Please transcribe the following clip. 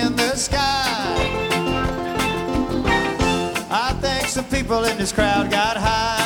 in the sky. I think some people in this crowd got high.